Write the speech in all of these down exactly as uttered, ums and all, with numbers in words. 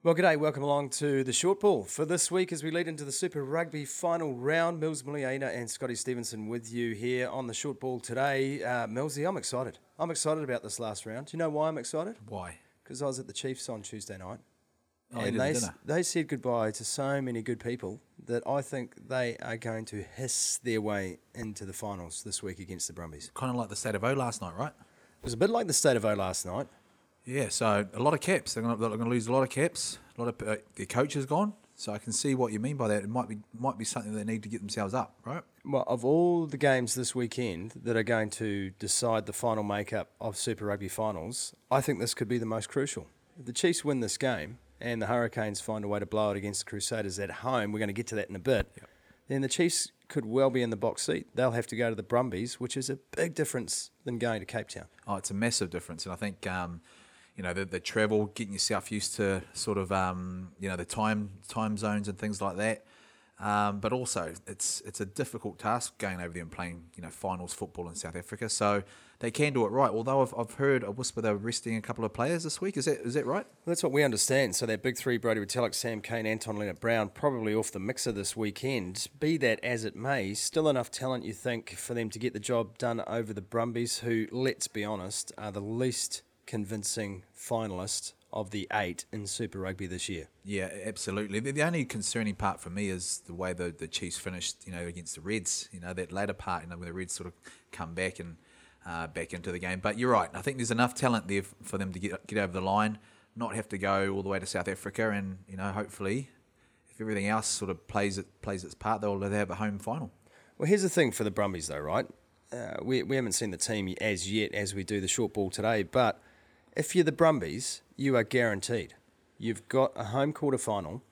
Well, g'day, welcome along to the short ball for this week as we lead into the Super Rugby final round. Mills Muliaina and Scotty Stevenson with you here on the short ball today. Uh, Millsy, I'm excited. I'm excited about this last round. Do you know why I'm excited? Why? Because I was at the Chiefs on Tuesday night. Oh, and you did they, the dinner. they said goodbye to so many good people that I think they are going to hiss their way into the finals this week against the Brumbies. Kind of like the State of O last night, right? It was a bit like the State of O last night. Yeah, so a lot of caps. They're going to, they're going to lose a lot of caps. A lot of uh, their coach is gone. So I can see what you mean by that. It might be might be something they need to get themselves up, right? Well, of all the games this weekend that are going to decide the final makeup of Super Rugby finals, I think this could be the most crucial. If the Chiefs win this game and the Hurricanes find a way to blow it against the Crusaders at home, we're going to get to that in a bit, Yep. then the Chiefs could well be in the box seat. They'll have to go to the Brumbies, which is a big difference than going to Cape Town. Oh, it's a massive difference. And I think, um, you know, the, the travel, getting yourself used to sort of, um, you know, the time time zones and things like that. Um, but also, it's it's a difficult task going over there and playing, you know, finals football in South Africa. So they can do it right. Although I've, I've heard a whisper they're resting a couple of players this week. Is that is that right? That's what we understand. So that big three, Brodie Retallick, Sam Cane, Anton Leonard-Brown, probably off the mixer this weekend. Be that as it may, still enough talent, you think, for them to get the job done over the Brumbies, who, let's be honest, are the least convincing finalist of the eight in Super Rugby this year. Yeah, absolutely. The, the only concerning part for me is the way the, the Chiefs finished, you know, against the Reds. You know, that later part, you know, where the Reds sort of come back and uh, back into the game. But you're right. I think there's enough talent there f- for them to get get over the line, not have to go all the way to South Africa, and you know, hopefully, if everything else sort of plays it plays its part, they'll they have a home final. Well, here's the thing for the Brumbies, though, right? Uh, we we haven't seen the team as yet as we do the short ball today, but if you're the Brumbies, you are guaranteed. You've got a home quarter final.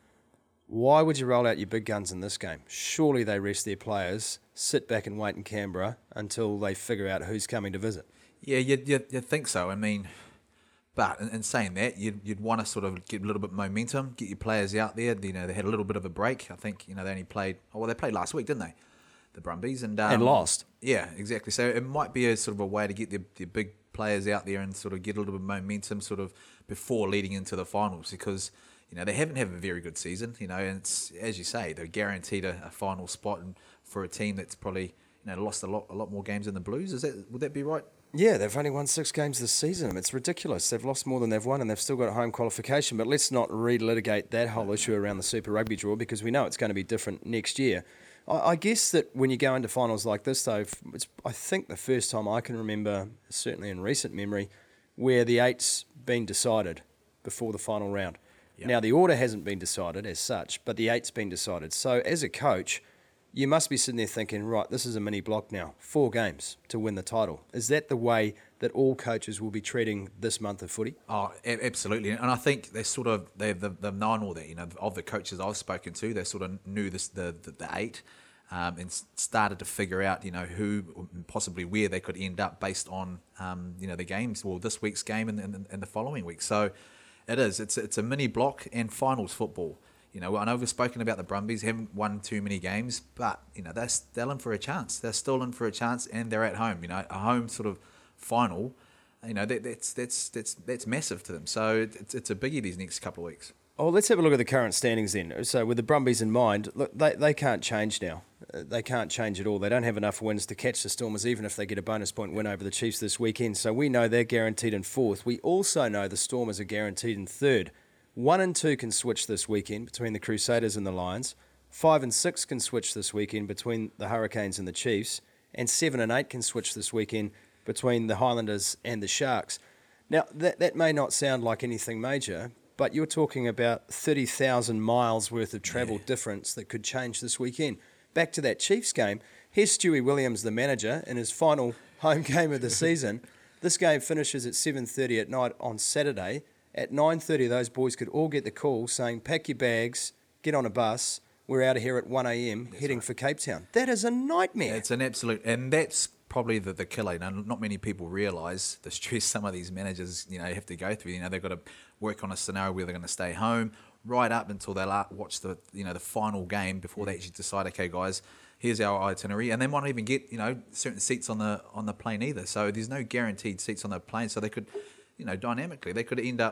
Why would you roll out your big guns in this game? Surely they rest their players, sit back and wait in Canberra until they figure out who's coming to visit. Yeah, you'd, you'd, you'd think so. I mean, but in, in saying that, you'd, you'd want to sort of get a little bit of momentum, get your players out there. You know, they had a little bit of a break. I think, you know, they only played, oh, well, they played last week, didn't they? The Brumbies. And, um, And lost. Yeah, exactly. So it might be a sort of a way to get their, their big players out there and sort of get a little bit of momentum sort of before leading into the finals, because you know they haven't had a very good season, you know, and it's, as you say, they're guaranteed a, a final spot, and for a team that's probably, you know, lost a lot a lot more games than the Blues. Is that would that be right? Yeah, they've only won six games this season. It's ridiculous. They've lost more than they've won, and they've still got a home qualification. But let's not relitigate that whole issue around the Super Rugby draw, because we know it's going to be different next year. I guess that when you go into finals like this, though, it's, I think the first time I can remember, certainly in recent memory, where the eight's been decided before the final round. Yep. Now, the order hasn't been decided as such, but the eight's been decided. So as a coach, you must be sitting there thinking, right, this is a mini block now, four games to win the title. Is that the way that all coaches will be treating this month of footy? Oh, a- absolutely. And I think they sort of they've, they've known all that. You know, of the coaches I've spoken to, they sort of knew this the the, the eight. Um, and started to figure out, you know, who, possibly where they could end up based on, um, you know, the games, well, this week's game and, and, and the following week. So it is, it's it's a mini block and finals football. You know, I know we've spoken about the Brumbies, haven't won too many games, but, you know, they're still in for a chance. They're still in for a chance, and they're at home, you know, a home sort of final, you know, that, that's that's that's that's massive to them. So it's, it's a biggie these next couple of weeks. Oh, let's have a look at the current standings then. So with the Brumbies in mind, look, they, they can't change now. Uh, they can't change at all. They don't have enough wins to catch the Stormers, even if they get a bonus point win over the Chiefs this weekend. So we know they're guaranteed in fourth. We also know the Stormers are guaranteed in third. One and two can switch this weekend between the Crusaders and the Lions. Five and six can switch this weekend between the Hurricanes and the Chiefs. And seven and eight can switch this weekend between the Highlanders and the Sharks. Now, that, that may not sound like anything major, but you're talking about thirty thousand miles worth of travel yeah. difference that could change this weekend. Back to that Chiefs game, here's Stewie Williams, the manager, in his final home game of the season. This game finishes at seven thirty at night on Saturday. At nine thirty, those boys could all get the call saying, pack your bags, get on a bus, we're out of here at one a.m. heading right. for Cape Town. That is a nightmare. It's an absolute, and that's probably the, the killer. You know, not many people realise the stress some of these managers, you know, have to go through. You know, they've got to work on a scenario where they're going to stay home right up until they watch the, you know, the final game before they actually decide, okay, guys, here's our itinerary, and they might not even get, you know, certain seats on the on the plane either. So there's no guaranteed seats on the plane. So they could, you know, dynamically, they could end up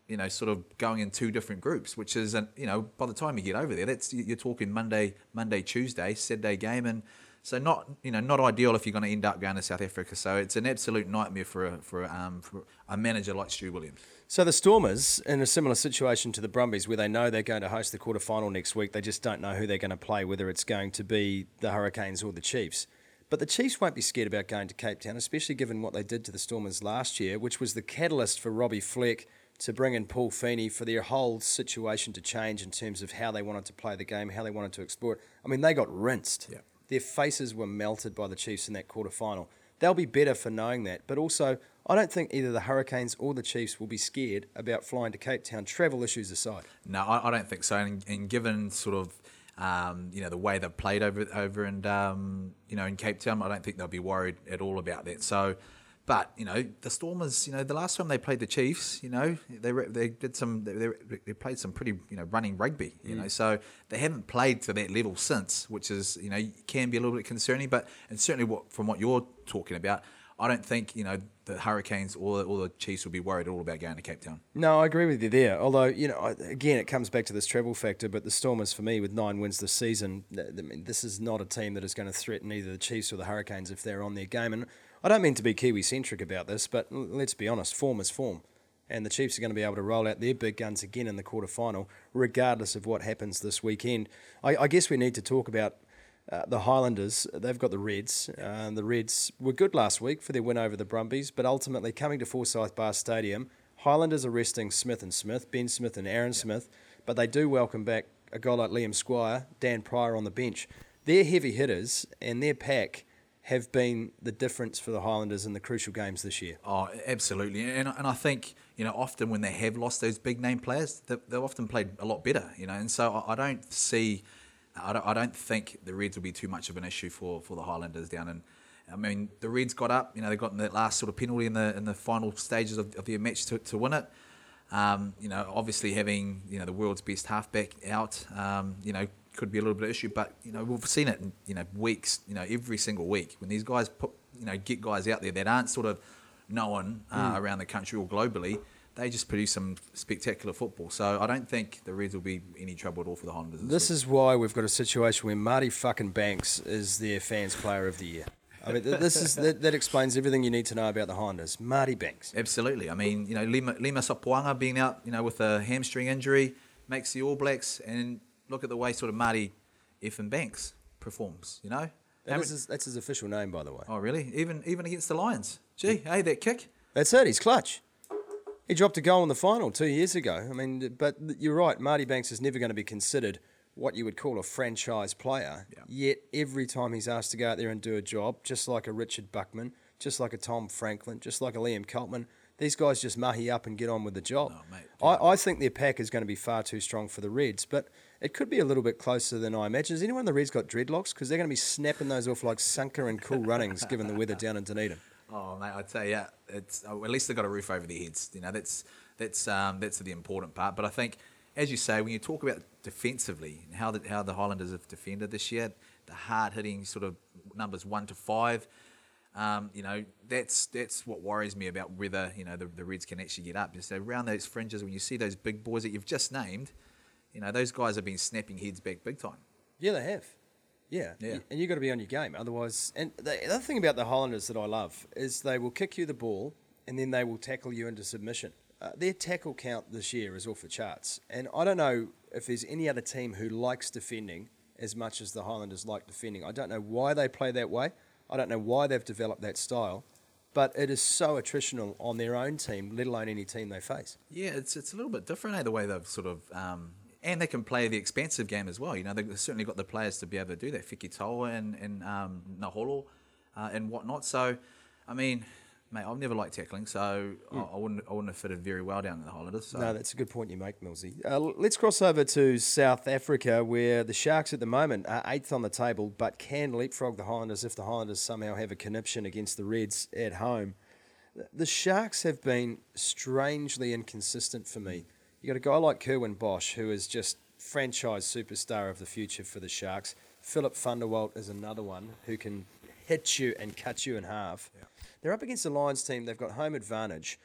you know, sort of going in two different groups, which is, an, you know, by the time you get over there, that's you're talking Monday, Monday, Tuesday, Saturday game, and so not, you know, not ideal if you're going to end up going to South Africa. So it's an absolute nightmare for a for um for a manager like Stu Williams. So the Stormers, in a similar situation to the Brumbies, where they know they're going to host the quarterfinal next week, they just don't know who they're going to play, whether it's going to be the Hurricanes or the Chiefs. But the Chiefs won't be scared about going to Cape Town, especially given what they did to the Stormers last year, which was the catalyst for Robbie Fleck to bring in Paul Feeney for their whole situation to change in terms of how they wanted to play the game, how they wanted to explore it. I mean, they got rinsed. Yeah. Their faces were melted by the Chiefs in that quarterfinal. They'll be better for knowing that. But also, I don't think either the Hurricanes or the Chiefs will be scared about flying to Cape Town, travel issues aside. No, I, I don't think so. And, and given sort of, um, you know, the way they've played over over and um, you know, in Cape Town, I don't think they'll be worried at all about that. So, but you know, the Stormers, you know, the last time they played the Chiefs, you know, they they did some, they, they played some pretty, you know, running rugby, you mm. know, so they haven't played to that level since, which is, you know, can be a little bit concerning. But and certainly what from what you're talking about, I don't think, you know, the Hurricanes or, or the Chiefs will be worried at all about going to Cape Town. No, I agree with you there. Although, you know, again, it comes back to this travel factor, but the Stormers, for me, with nine wins this season, I mean, this is not a team that is going to threaten either the Chiefs or the Hurricanes if they're on their game. And I don't mean to be Kiwi-centric about this, but let's be honest, form is form. And the Chiefs are going to be able to roll out their big guns again in the quarterfinal, regardless of what happens this weekend. I, I guess we need to talk about Uh, the Highlanders. They've got the Reds. Uh, the Reds were good last week for their win over the Brumbies, but ultimately coming to Forsyth Bar Stadium, Highlanders are resting Smith and Smith, Ben Smith and Aaron yeah. Smith, but they do welcome back a guy like Liam Squire, Dan Pryor on the bench. Their heavy hitters and their pack have been the difference for the Highlanders in the crucial games this year. Oh, absolutely. And and I think, you know, often when they have lost those big name players, they, they've often played a lot better, you know, and so I, I don't see... I don't, I don't think the Reds will be too much of an issue for, for the Highlanders down in. I mean, the Reds got up. You know, they got in that last sort of penalty in the in the final stages of, of their match to, to win it. Um, you know, obviously having you know the world's best halfback out, um, you know, could be a little bit of issue. But you know, we've seen it in you know weeks. You know, every single week when these guys put you know get guys out there that aren't sort of known uh, mm. around the country or globally. They just produce some spectacular football. So I don't think the Reds will be any trouble at all for the Highlanders. This, this is why we've got a situation where Marty fucking Banks is their fans' player of the year. I mean, this is that, that explains everything you need to know about the Highlanders. Marty Banks. Absolutely. I mean, you know, Lima, Lima Sopoaga being out, you know, with a hamstring injury makes the All Blacks. And look at the way sort of Marty Effin Banks performs, you know. That is his, that's his official name, by the way. Oh, really? Even even against the Lions? Gee, hey, that kick. That's it. He's clutch. He dropped a goal in the final two years ago. I mean, but you're right. Marty Banks is never going to be considered what you would call a franchise player. Yeah. Yet every time he's asked to go out there and do a job, just like a Richard Buckman, just like a Tom Franklin, just like a Liam Coltman, these guys just mahi up and get on with the job. Oh, mate, I, I think their pack is going to be far too strong for the Reds, but it could be a little bit closer than I imagine. Has anyone in the Reds got dreadlocks? Because they're going to be snapping those off like Sunker and Cool Runnings, given the weather down in Dunedin. Oh, mate, I'd say, yeah, it's oh, at least they've got a roof over their heads. You know, that's that's um, that's the important part. But I think, as you say, when you talk about defensively and how the, how the Highlanders have defended this year, the hard-hitting sort of numbers one to five, um, you know, that's that's what worries me about whether, you know, the, the Reds can actually get up. So around those fringes, when you see those big boys that you've just named, you know, those guys have been snapping heads back big time. Yeah, they have. Yeah, yeah. And you've got to be on your game. Otherwise, and the other thing about the Highlanders that I love is they will kick you the ball and then they will tackle you into submission. Uh, their tackle count this year is off the charts. And I don't know if there's any other team who likes defending as much as the Highlanders like defending. I don't know why they play that way. I don't know why they've developed that style. But it is so attritional on their own team, let alone any team they face. Yeah, it's it's a little bit different, eh, the way they've sort of... Um And they can play the expansive game as well. You know, they've certainly got the players to be able to do that. Fikitoa and, and um, Naholo uh, and whatnot. So, I mean, mate, I've never liked tackling, so mm. I, I wouldn't I wouldn't have fitted very well down in the Highlanders. So. No, that's a good point you make, Millsy. Uh, let's cross over to South Africa, where the Sharks at the moment are eighth on the table, but can leapfrog the Highlanders if the Highlanders somehow have a conniption against the Reds at home. The Sharks have been strangely inconsistent for me. You got a guy like Kerwin Bosch, who is just franchise superstar of the future for the Sharks. Philip Thunderwalt is another one who can hit you and cut you in half. Yeah. They're up against the Lions team. They've got home advantage.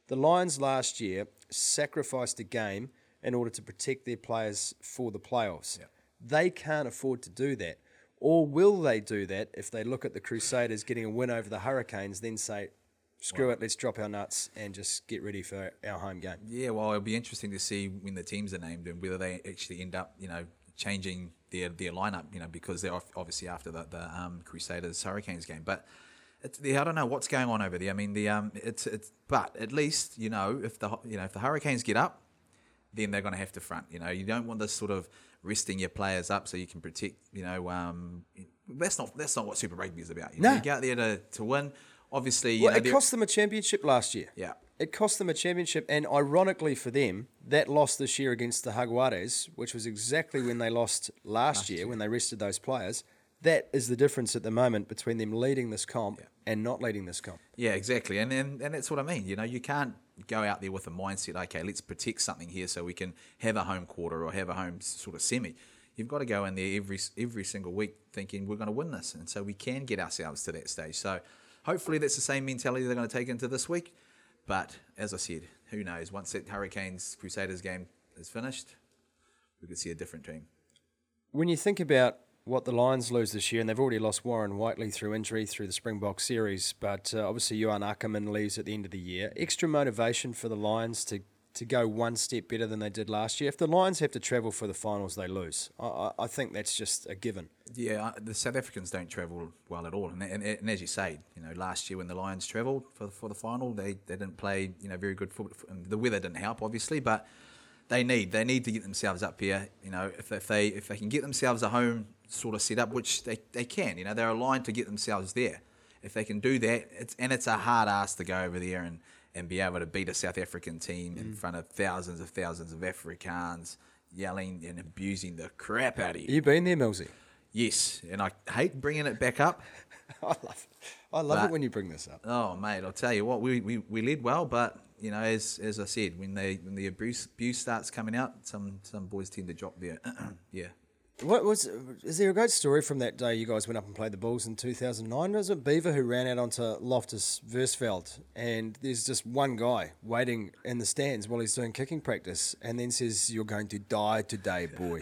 The Lions last year sacrificed a game in order to protect their players for the playoffs. Yep. They can't afford to do that. Or will they do that if they look at the Crusaders getting a win over the Hurricanes, then say, screw it, let's drop our nuts and just get ready for our home game? Yeah, well, it'll be interesting to see when the teams are named and whether they actually end up, you know, changing their their lineup, you know, because they're obviously after the, the um, Crusaders Hurricanes game. But it's, I don't know what's going on over there. I mean, the um, it's it's but at least you know if the you know if the Hurricanes get up, then they're going to have to front. You know, you don't want this sort of resting your players up so you can protect. You know, um, that's not that's not what Super Rugby is about. You know, No. you go out there to, to win. Obviously, you Well, know, it they're- cost them a championship last year. Yeah. It cost them a championship, and ironically for them, that loss this year against the Jaguares, which was exactly when they lost last, year, when they rested those players, that is the difference at the moment between them leading this comp Yeah. and not leading this comp. Yeah, exactly, and, and and that's what I mean. You know, you can't go out there with a mindset, okay, let's protect something here so we can have a home quarter or have a home sort of semi. You've got to go in there every every single week thinking we're going to win this, and so we can get ourselves to that stage. So hopefully that's the same mentality they're going to take into this week. But as I said, who knows? Once that Hurricanes Crusaders game is finished, we could see a different team. When you think about what the Lions lose this year, and they've already lost Warren Whiteley through injury through the Springbok series, but uh, obviously Johan Ackerman leaves at the end of the year. Extra motivation for the Lions to, to go one step better than they did last year. If the Lions have to travel for the finals, they lose. I, I, I think that's just a given. Yeah, the South Africans don't travel well at all, and, and, and as you say, you know, last year when the Lions travelled for for the final, they, they didn't play, you know, very good football. The weather didn't help, obviously, but they need they need to get themselves up here. You know, if, if they if they can get themselves a home sort of set up, which they, they can, you know, they're aligned to get themselves there. If they can do that, it's and it's a hard ask to go over there and, and be able to beat a South African team mm. in front of thousands of thousands of Afrikaans yelling and abusing the crap out of you. You been there, Millsy? Yes, and I hate bringing it back up. I love it. I love But- it when you bring this up. Oh, mate, I'll tell you what, we, we, we led well, but, you know, as as I said, when they when the abuse, abuse starts coming out, some, some boys tend to drop their, yeah. What was? Is there a great story from that day you guys went up and played the Bulls in two thousand nine? Was it Beaver who ran out onto Loftus Versfeld, and there's just one guy waiting in the stands while he's doing kicking practice, and then says, "You're going to die today, boy."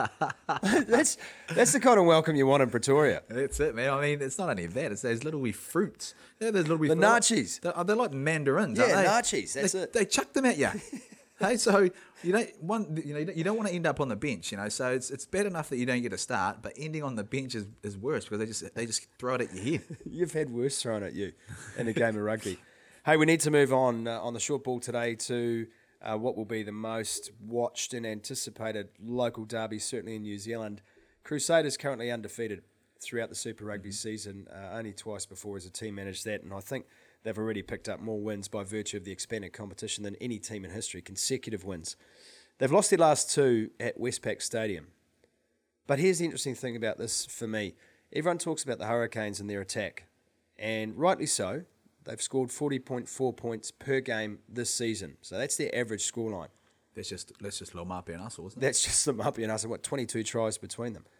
that's that's the kind of welcome you want in Pretoria. That's it, man. I mean, it's not only that, it's those little wee fruits. Yeah, those little wee The fruit- nachos. They're, they're like mandarins, Yeah, aren't they? nachos, that's they, it. They chuck them at you. Hey, so you know, one, you know, you don't, you don't want to end up on the bench, you know. So it's it's bad enough that you don't get a start, but ending on the bench is, is worse because they just they just throw it at your head. You've had worse thrown at you in a game of rugby. Hey, we need to move on uh, on the short ball today to uh, what will be the most watched and anticipated local derby, certainly in New Zealand. Crusaders currently undefeated throughout the Super Rugby mm-hmm. season, uh, only twice before as a team managed that, and I think they've already picked up more wins by virtue of the expanded competition than any team in history, consecutive wins. They've lost their last two at Westpac Stadium. But here's the interesting thing about this for me. Everyone talks about the Hurricanes and their attack, and rightly so. They've scored forty point four points per game this season. So that's their average scoreline. That's just let's just Lomapi and us, isn't it? That's just the Muppy and us, and what, twenty-two tries between them.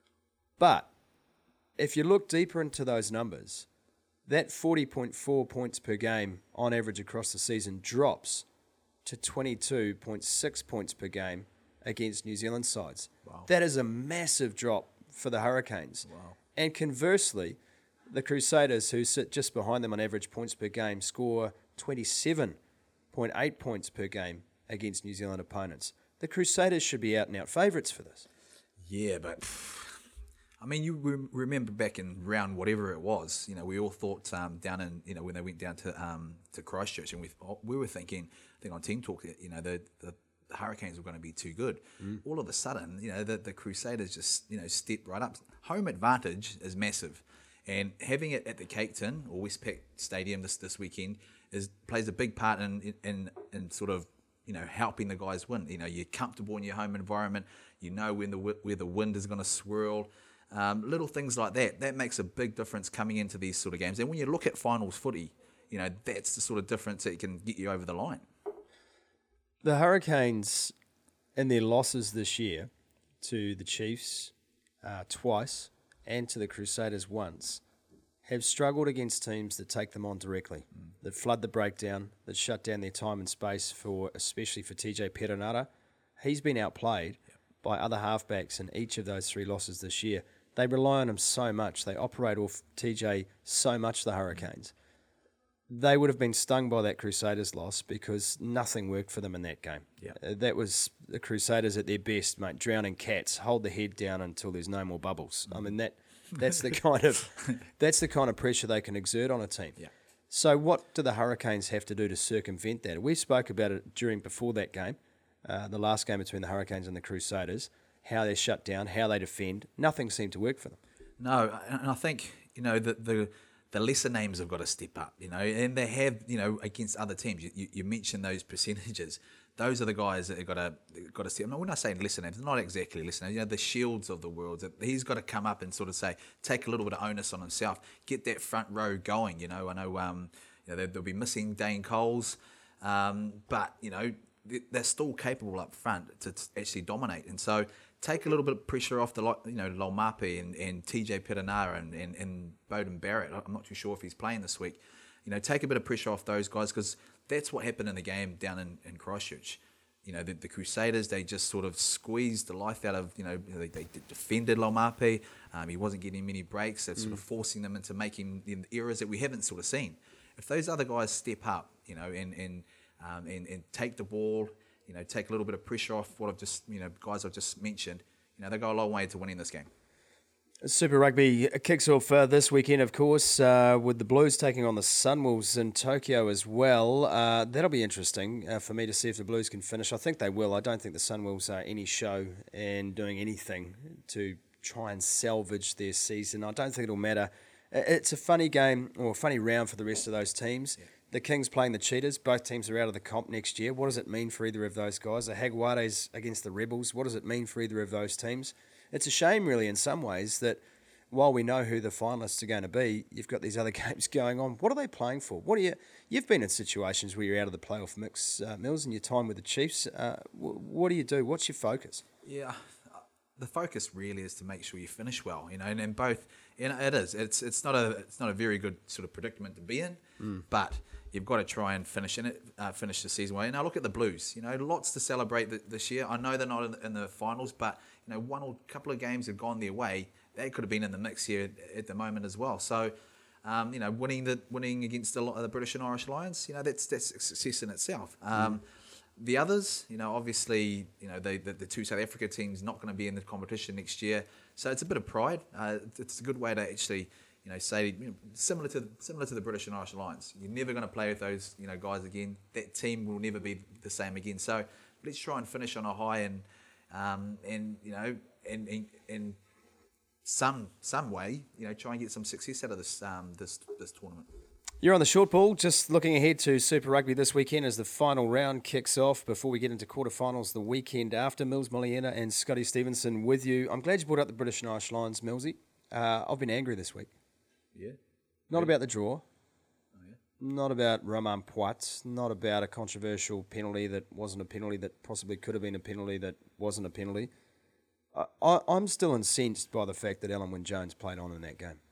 But if you look deeper into those numbers, that forty point four points per game on average across the season drops to twenty-two point six points per game against New Zealand sides. Wow. That is a massive drop for the Hurricanes. Wow. And conversely, the Crusaders, who sit just behind them on average points per game, score twenty-seven point eight points per game against New Zealand opponents. The Crusaders should be out and out favourites for this. Yeah, but pff, I mean, you re- remember back in round whatever it was, you know, we all thought um, down in, you know, when they went down to um, to Christchurch, and we we were thinking, I think on Team Talk, you know, the the, the Hurricanes were going to be too good. Mm. All of a sudden, you know, the, the Crusaders just, you know, stepped right up. Home advantage is massive, and having it at the Cape Town or Westpac Stadium this this weekend is plays a big part in in in sort of, you know, helping the guys win. You know, you're comfortable in your home environment. You know when the where the wind is going to swirl. Um, little things like that. That makes a big difference coming into these sort of games. And when you look at finals footy, you know, that's the sort of difference that can get you over the line. The Hurricanes, in their losses this year to the Chiefs uh, twice and to the Crusaders once, have struggled against teams that take them on directly, mm. that flood the breakdown, that shut down their time and space for, especially for T J Perenara. He's been outplayed yep. by other halfbacks in each of those three losses this year. They rely on him so much. They operate off T J so much, the Hurricanes. They would have been stung by that Crusaders loss because nothing worked for them in that game. Yeah. Uh, that was the Crusaders at their best, mate. Drowning cats, hold the head down until there's no more bubbles. Mm. I mean, that that's the kind of that's the kind of pressure they can exert on a team. Yeah. So what do the Hurricanes have to do to circumvent that? We spoke about it during before that game, uh, the last game between the Hurricanes and the Crusaders, how they're shut down, how they defend. Nothing seemed to work for them. No, and I think, you know, the the, the lesser names have got to step up, you know, and they have, you know, against other teams. You, you, you mentioned those percentages. Those are the guys that have got to got to step. When I say lesser names, not exactly lesser names. You know, the Shields of the world. He's got to come up and sort of say, take a little bit of onus on himself, get that front row going. You know, I know, um, you know, they'll be missing Dane Coles, um, but you know, they're still capable up front to actually dominate. And so take a little bit of pressure off the, you know, Laumape and, and T J Perenara and, and, and Beauden Barrett. I'm not too sure if he's playing this week. You know, take a bit of pressure off those guys because that's what happened in the game down in, in Christchurch. You know, the, the Crusaders, they just sort of squeezed the life out of, you know, they, they defended Laumape. Um, he wasn't getting many breaks. They're sort mm. of forcing them into making the errors that we haven't sort of seen. If those other guys step up, you know, and, and Um, and, and take the ball, you know, take a little bit of pressure off what I've just, you know, guys I've just mentioned, you know, they go a long way to winning this game. Super Rugby kicks off uh, this weekend, of course, uh, with the Blues taking on the Sunwolves in Tokyo as well. Uh, that'll be interesting uh, for me to see if the Blues can finish. I think they will. I don't think the Sunwolves are any show and doing anything to try and salvage their season. I don't think it'll matter. It's a funny game or a funny round for the rest of those teams. Yeah. The Kings playing the Cheetahs. Both teams are out of the comp next year. What does it mean for either of those guys? The Jaguares against the Rebels. What does it mean for either of those teams? It's a shame, really, in some ways, that while we know who the finalists are going to be, you've got these other games going on. What are they playing for? What are you? You've been in situations where you're out of the playoff mix, uh, Mills, in your time with the Chiefs. Uh, what do you do? What's your focus? Yeah, the focus really is to make sure you finish well. You know, and, and both. And it is. It's it's not a it's not a very good sort of predicament to be in, mm. but you've got to try and finish in it, uh, finish the season well. And now look at the Blues. You know, lots to celebrate th- this year. I know they're not in the, in the finals, but you know, one or couple of games have gone their way. They could have been in the mix here at, at the moment as well. So, um, you know, winning the winning against the, the British and Irish Lions, you know, that's that's a success in itself. Um, mm. The others, you know, obviously, you know, they, the, the two South Africa teams not going to be in the competition next year, so it's a bit of pride. Uh, it's a good way to actually, you know, say, you know, similar to similar to the British and Irish Lions. You're never going to play with those, you know, guys again. That team will never be the same again. So let's try and finish on a high and um, and you know, and in, in some some way, you know, try and get some success out of this um, this this tournament. You're on the short ball, just looking ahead to Super Rugby this weekend as the final round kicks off before we get into quarterfinals the weekend after. Mills Muliaina and Scotty Stevenson with you. I'm glad you brought up the British and Irish Lions, Millsy. Uh, I've been angry this week. Yeah? Not yeah. about the draw. Oh, yeah? Not about Romain Poit. Not about a controversial penalty that wasn't a penalty that possibly could have been a penalty that wasn't a penalty. I, I, I'm still incensed by the fact that Alan Wynne-Jones played on in that game.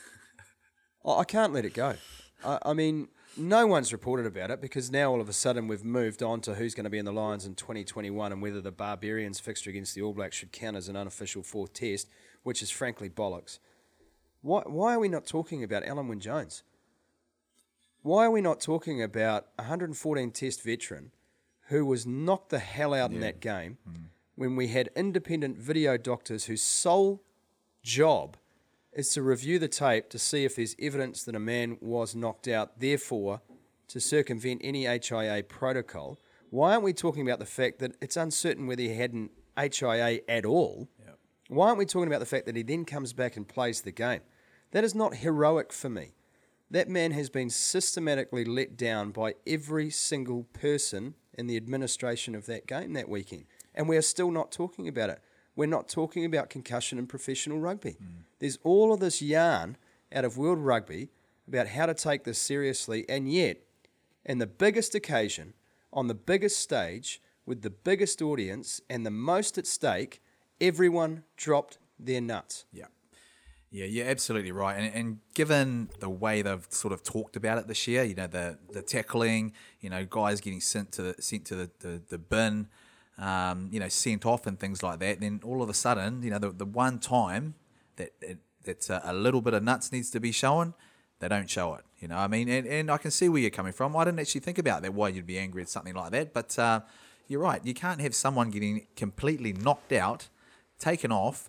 I, I can't let it go. I mean, no one's reported about it because now all of a sudden we've moved on to who's going to be in the Lions in twenty twenty-one and whether the Barbarians fixture against the All Blacks should count as an unofficial fourth test, which is frankly bollocks. Why, why are we not talking about Alan Wynne-Jones? Why are we not talking about a one hundred fourteen test veteran who was knocked the hell out yeah. in that game mm. when we had independent video doctors whose sole job is to review the tape to see if there's evidence that a man was knocked out, therefore to circumvent any H I A protocol? Why aren't we talking about the fact that it's uncertain whether he had an H I A at all? Yep. Why aren't we talking about the fact that he then comes back and plays the game? That is not heroic for me. That man has been systematically let down by every single person in the administration of that game that weekend, and we are still not talking about it. We're not talking about concussion in professional rugby. Mm. There's all of this yarn out of World Rugby about how to take this seriously, and yet, in the biggest occasion, on the biggest stage, with the biggest audience and the most at stake, everyone dropped their nuts. Yeah. Yeah, you're absolutely right. And, and given the way they've sort of talked about it this year, you know, the the tackling, you know, guys getting sent to the, sent to the, the, the bin, um, you know, sent off and things like that, then all of a sudden, you know, the, the one time that it, that's a, a little bit of nuts needs to be shown, they don't show it. You know, I mean, and, and I can see where you're coming from. I didn't actually think about that, why you'd be angry at something like that. But uh, you're right. You can't have someone getting completely knocked out, taken off,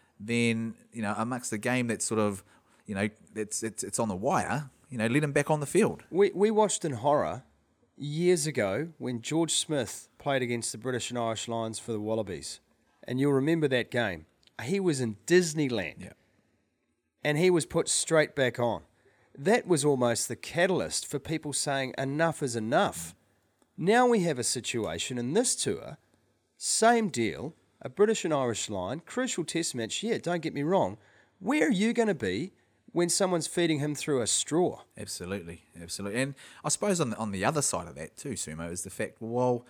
then, you know, amongst the game that's sort of, you know, it's it's it's on the wire, you know, let him back on the field. We we watched in horror years ago when George Smith played against the British and Irish Lions for the Wallabies. And you'll remember that game. He was in Disneyland. Yeah. And he was put straight back on. That was almost the catalyst for people saying enough is enough. Now we have a situation in this tour, same deal, a British and Irish line, crucial test match, yeah, don't get me wrong. Where are you going to be when someone's feeding him through a straw? Absolutely, absolutely. And I suppose on the, on the other side of that too, Sumo, is the fact, well,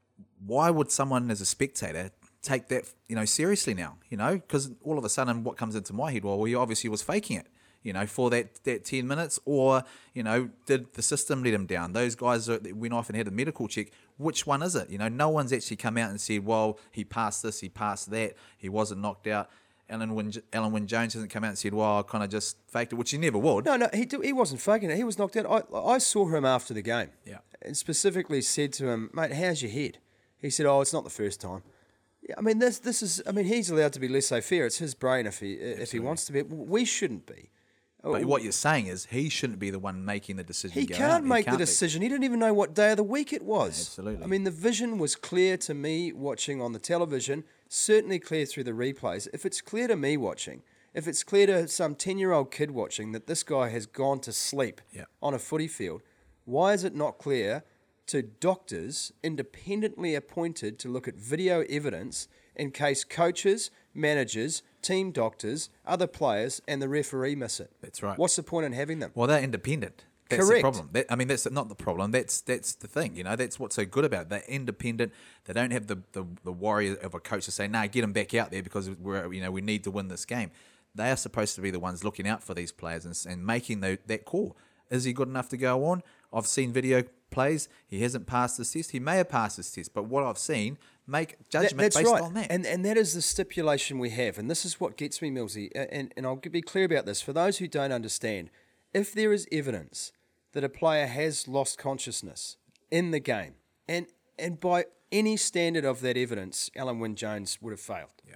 why would someone as a spectator take that, you know, seriously now? You know, because all of a sudden what comes into my head, well, he obviously was faking it, you know, for that, that ten minutes, or, you know, did the system let him down? Those guys that went off and had a medical check, which one is it? You know, no one's actually come out and said, well, he passed this, he passed that, he wasn't knocked out. Alan Wynne, Alan Wynne Jones hasn't come out and said, well, I kind of just faked it, which he never would. No, no, he he wasn't faking it. He was knocked out. I, I saw him after the game. Yeah. And specifically said to him, mate, how's your head? He said, oh, it's not the first time. Yeah, I mean, this this is. I mean, he's allowed to be laissez-faire. It's his brain if he Absolutely. if he wants to be. We shouldn't be. But what you're saying is he shouldn't be the one making the decision. He to go can't out. make he can't the decision. Be. He didn't even know what day of the week it was. Absolutely. I mean, the vision was clear to me watching on the television, certainly clear through the replays. If it's clear to me watching, if it's clear to some ten-year-old kid watching that this guy has gone to sleep yeah. on a footy field, why is it not clear to doctors independently appointed to look at video evidence in case coaches, managers, team doctors, other players, and the referee miss it? That's right. What's the point in having them? Well, they're independent. That's Correct. the problem. That, I mean, that's not the problem. That's that's the thing. You know, that's what's so good about it. They're independent. They don't have the, the, the worry of a coach to say, "No, nah, get him back out there because we're you know we need to win this game." They are supposed to be the ones looking out for these players and, and making the, that call. Is he good enough to go on? I've seen video plays. He hasn't passed this test. He may have passed this test, but what I've seen, make judgment that, that's based right. on that. And and that is the stipulation we have. And this is what gets me, Millsy. And, and I'll be clear about this. For those who don't understand, if there is evidence that a player has lost consciousness in the game, and and by any standard of that evidence, Alan Wynne Jones would have failed. Yeah.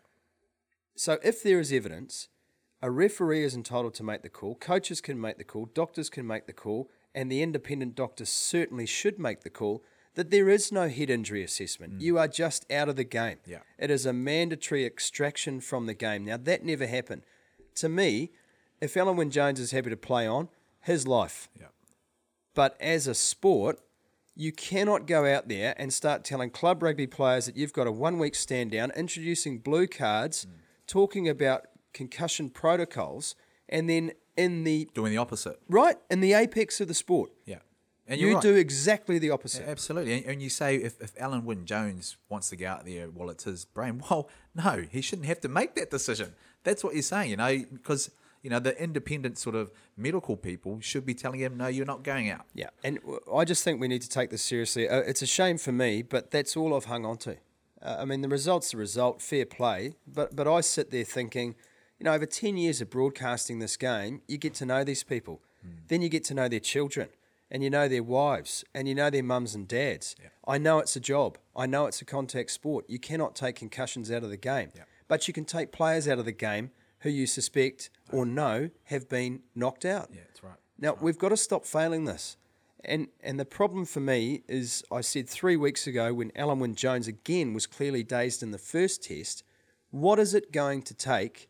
So if there is evidence, a referee is entitled to make the call, coaches can make the call, doctors can make the call, and the independent doctors certainly should make the call that there is no head injury assessment. Mm. You are just out of the game. Yeah. It is a mandatory extraction from the game. Now, that never happened. To me, if Alan Wynne Jones is happy to play on, his life. Yeah. But as a sport, you cannot go out there and start telling club rugby players that you've got a one-week stand down, introducing blue cards, mm. talking about concussion protocols, and then in the... Doing the opposite. Right, in the apex of the sport. Yeah. And you right. do exactly the opposite. Yeah, absolutely. And, and you say if, if Alan Wynne Jones wants to go out there, well, it's his brain. Well, no, he shouldn't have to make that decision. That's what you're saying, you know, because... You know, the independent sort of medical people should be telling him, no, you're not going out. Yeah, and I just think we need to take this seriously. Uh, it's a shame for me, but that's all I've hung on to. Uh, I mean, the result's the result, fair play, but but I sit there thinking, you know, over ten years of broadcasting this game, you get to know these people. Mm. Then you get to know their children, and you know their wives, and you know their mums and dads. Yeah. I know it's a job. I know it's a contact sport. You cannot take concussions out of the game, yeah. but you can take players out of the game who you suspect or know have been knocked out. Yeah, that's right. That's now, right. we've got to stop failing this. And and the problem for me is, I said three weeks ago when Alan Wynne Jones again was clearly dazed in the first test, what is it going to take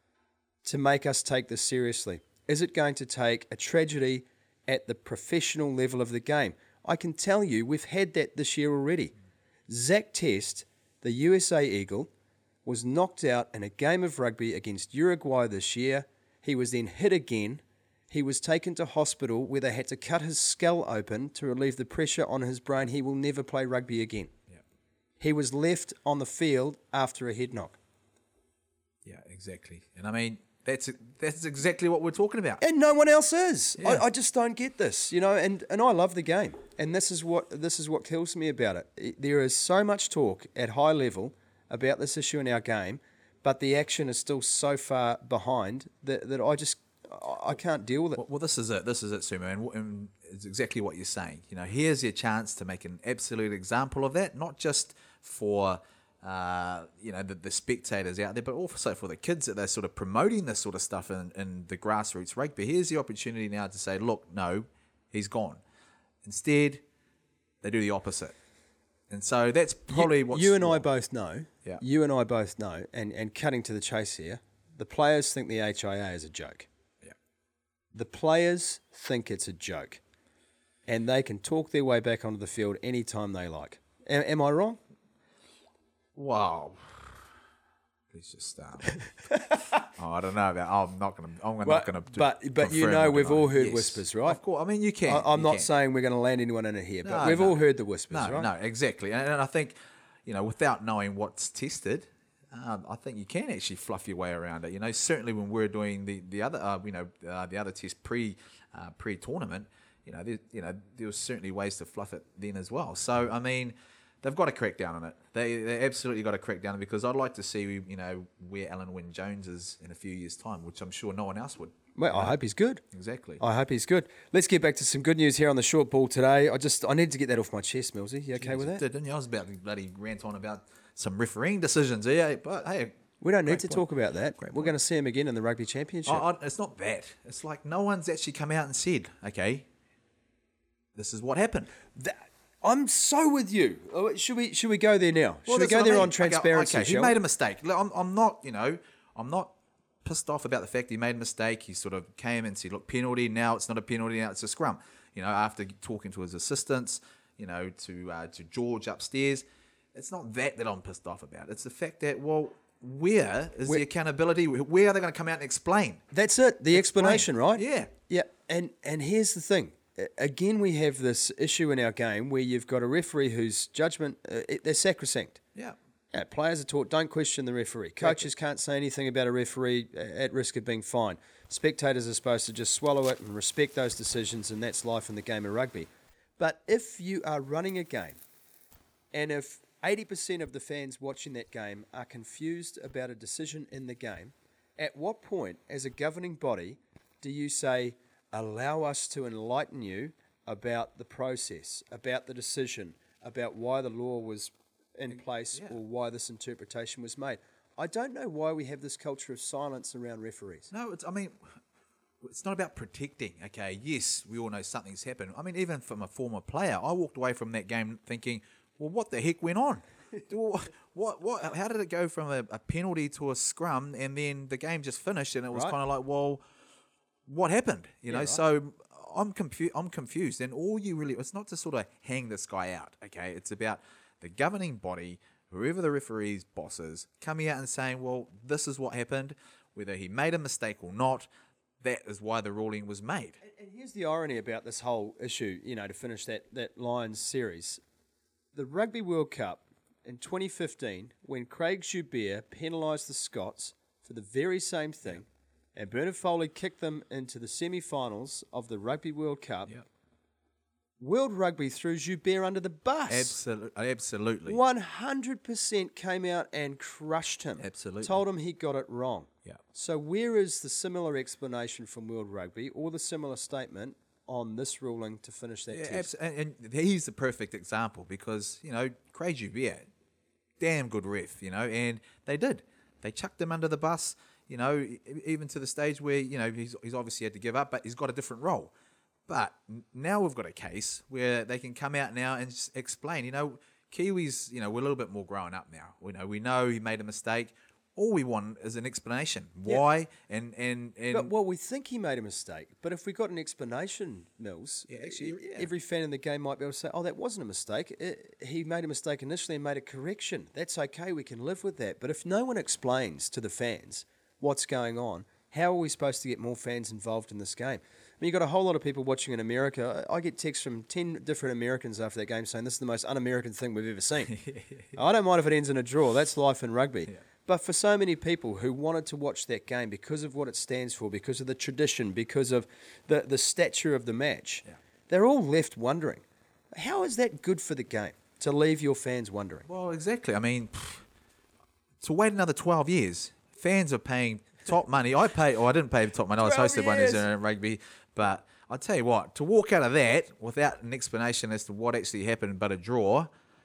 to make us take this seriously? Is it going to take a tragedy at the professional level of the game? I can tell you we've had that this year already. Zach Test, the U S A Eagle, was knocked out in a game of rugby against Uruguay this year. He was then hit again. He was taken to hospital where they had to cut his skull open to relieve the pressure on his brain. He will never play rugby again. Yeah. He was left on the field after a head knock. Yeah, exactly. And I mean, That's that's exactly what we're talking about. And no one else is. Yeah. I, I just don't get this, you know. And, and I love the game, and this is what this is what kills me about it. It- There is so much talk at high level about this issue in our game, but the action is still so far behind that, that I just I I can't deal with it. Well, well, this is it. This is it, Sumo, and, and it's exactly what you're saying. You know, here's your chance to make an absolute example of that, not just for uh, you know the, the spectators out there, but also for the kids that they're sort of promoting this sort of stuff in, in the grassroots rugby. Here's the opportunity now to say, look, no, he's gone. Instead, they do the opposite, and so that's probably you, what you and I both know. Yeah. You and I both know, and, and cutting to the chase here, the players think the H I A is a joke. Yeah. The players think it's a joke, and they can talk their way back onto the field anytime they like. Am, am I wrong? Wow. Please just start. oh, I don't know about. I'm not going to. I'm But not going to. but, but you know, we've all heard whispers, right? Of course. I mean, you can. I, I'm you not can. saying we're going to land anyone in it here, but No, we've no. all heard the whispers, No, right? no, exactly. And, and I think, you know, without knowing what's tested, um, I think you can actually fluff your way around it. You know, certainly when we're doing the the other, uh, you know, uh, the other test pre uh, pre tournament, you know, there, you know, there was certainly ways to fluff it then as well. So I mean, they've got to crack down on it. They they absolutely got to crack down, because I'd like to see, you know, where Alan Wynne Jones is in a few years' time, which I'm sure no one else would. Well, I hope he's good. Exactly. I hope he's good. Let's get back to some good news here on the short ball today. I just I need to get that off my chest, Millsy. You okay with that? Didn't you? I was about to bloody rant on about some refereeing decisions. Yeah, but hey, We don't need great to point. talk about that. Great We're point. going to see him again in the rugby championship. I, I, it's not that. It's like no one's actually come out and said, okay, this is what happened. That- I'm so with you. Oh, Should we should we go there now? Well, should we that's go what I there mean. on transparency? Okay, he shall made we? a mistake. Look, I'm, I'm not, you know, I'm not pissed off about the fact he made a mistake. He sort of came and said, look, penalty. Now it's not a penalty. Now it's a scrum. You know, after talking to his assistants, you know, to uh, to George upstairs, it's not that that I'm pissed off about. It's the fact that, well, where is Where- the accountability? Where are they going to come out and explain? That's it. The Explain. explanation, right? Yeah. Yeah. And and here's the thing. A- Again, we have this issue in our game where you've got a referee whose judgment uh, it- they're sacrosanct. Yeah. Yeah, players are taught don't question the referee. Coaches can't say anything about a referee uh, at risk of being fined. Spectators are supposed to just swallow it and respect those decisions, and that's life in the game of rugby. But if you are running a game, and if eighty percent of the fans watching that game are confused about a decision in the game, at what point, as a governing body, do you say, allow us to enlighten you about the process, about the decision, about why the law was in place Yeah. or why this interpretation was made? I don't know why we have this culture of silence around referees. No, it's, I mean, it's not about protecting. Okay, yes, we all know something's happened. I mean, even from a former player, I walked away from that game thinking, well, what the heck went on? what, what, what, how did it go from a, a penalty to a scrum, and then the game just finished, and it was Right. kind of like, well, what happened? You know, right. so I'm confused. I'm confused, and all you really, it's not to sort of hang this guy out. Okay, it's about the governing body, whoever the referee's boss is, coming out and saying, well, this is what happened, whether he made a mistake or not. That is why the ruling was made. And here's the irony about this whole issue, you know, to finish that, that Lions series. The Rugby World Cup in twenty fifteen, when Craig Joubert penalised the Scots for the very same thing, and Bernard Foley kicked them into the semi-finals of the Rugby World Cup, Yeah. World Rugby threw Joubert under the bus. Absolutely, absolutely. one hundred percent came out and crushed him. Absolutely. Told him he got it wrong. Yeah. So where is the similar explanation from World Rugby or the similar statement on this ruling to finish that Yeah, test? abs- and, and he's the perfect example, because, you know, Craig Joubert, damn good ref, you know, and they did. They chucked him under the bus, you know, e- even to the stage where, you know, he's, he's obviously had to give up, but he's got a different role. But n- now we've got a case where they can come out now and just explain, you know, Kiwis, you know, we're a little bit more grown up now. We know, we know he made a mistake. All we want is an explanation. Why? And, and, and But, well, we think he made a mistake. But if we got an explanation, Mills, Yeah, actually, yeah. every fan in the game might be able to say, oh, that wasn't a mistake. It, he made a mistake initially and made a correction. That's okay. We can live with that. But if no one explains to the fans what's going on, how are we supposed to get more fans involved in this game? I mean, you've got a whole lot of people watching in America. I I get texts from ten different Americans after that game saying this is the most un-American thing we've ever seen. I don't mind if it ends in a draw. That's life in rugby. but for so many people who wanted to watch that game because of what it stands for, because of the tradition, because of the, the stature of the match, Yeah. they're all left wondering, how is that good for the game to leave your fans wondering? Well, exactly. I mean, pff, to wait another twelve years, fans are paying top money. I pay, or I didn't pay top money. I was twelve hosted by New years. Zealand Rugby, but I'll tell you what, to walk out of that without an explanation as to what actually happened but a draw,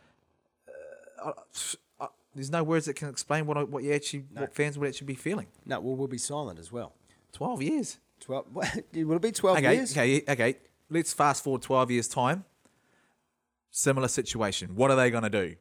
uh, I, I, there's no words that can explain what I, what you actually, what fans would actually be feeling. No, well, we'll be silent as well. twelve years. twelve, will it be twelve Okay, years? okay, okay. Let's fast forward twelve years' time. Similar situation. What are they going to do?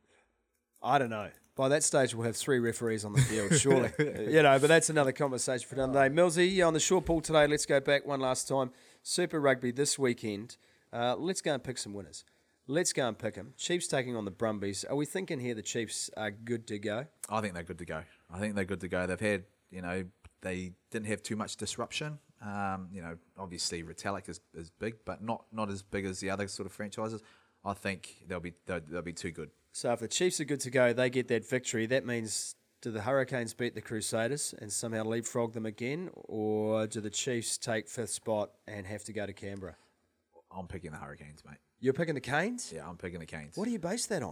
I don't know. By that stage, we'll have three referees on the field, surely. you know, but that's another conversation for another day. Millsy, on the short ball today, let's go back one last time. Super Rugby this weekend. Uh, let's go and pick some winners. Let's go and pick them. Chiefs taking on the Brumbies. Are we thinking here the Chiefs are good to go? I think they're good to go. I think they're good to go. They've had, you know, they didn't have too much disruption. Um, you know, obviously Retallick is, is big, but not not as big as the other sort of franchises. I think they'll be they'll, they'll be too good. So if the Chiefs are good to go, they get that victory. That means, do the Hurricanes beat the Crusaders and somehow leapfrog them again? Or do the Chiefs take fifth spot and have to go to Canberra? I'm picking the Hurricanes, mate. You're picking the Canes? Yeah, I'm picking the Canes. What do you base that on?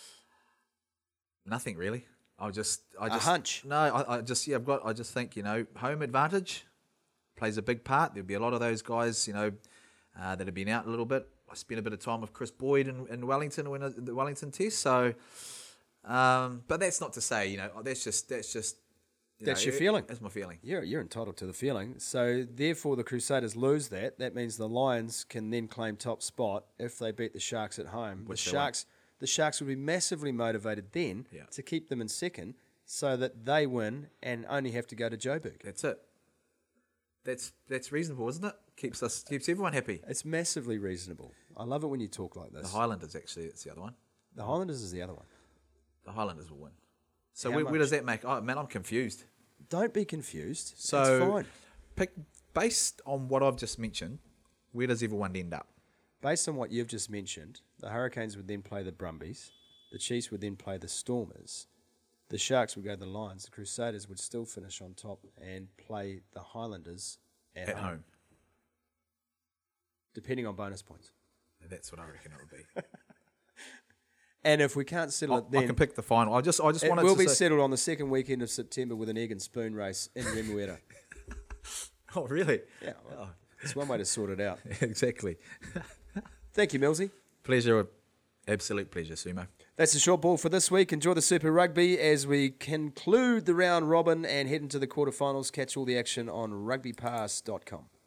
Nothing really. I just I A just hunch? No, I, I just yeah, I've got I just think, you know, home advantage plays a big part. There'll be a lot of those guys, you know, uh, that have been out a little bit. I spent a bit of time with Chris Boyd in, in Wellington when I, the Wellington Test. So, um, but that's not to say, you know, that's just that's just you That's know, your it- feeling. That's my feeling. You're, you're entitled to the feeling. So therefore the Crusaders lose that. That means the Lions can then claim top spot if they beat the Sharks at home. Which the they won't. Sharks the Sharks would be massively motivated then Yeah. to keep them in second so that they win and only have to go to Joburg. That's it. That's that's reasonable, isn't it? Keeps us keeps everyone happy. It's massively reasonable. I love it when you talk like The this. Highlanders actually, it's the other one. The Highlanders is the other one. The Highlanders will win. So How where, where much? does that make? Oh man, I'm confused. Don't be confused. So it's fine. pick based on what I've just mentioned, where does everyone end up? Based on what you've just mentioned, the Hurricanes would then play the Brumbies. The Chiefs would then play the Stormers. The Sharks would go to the Lions. The Crusaders would still finish on top and play the Highlanders at, At home, home. depending on bonus points. That's what I reckon it would be. And if we can't settle I, it then, I can pick the final. I just I just it wanted will to be say, settled on the second weekend of September with an egg and spoon race in Remuera. Oh really? Yeah, well, it's one way to sort it out. Exactly. Thank you, Millsy. Pleasure, absolute pleasure, Sumo. That's the short ball for this week. Enjoy the Super Rugby as we conclude the round robin and head into the quarterfinals. Catch all the action on rugby pass dot com.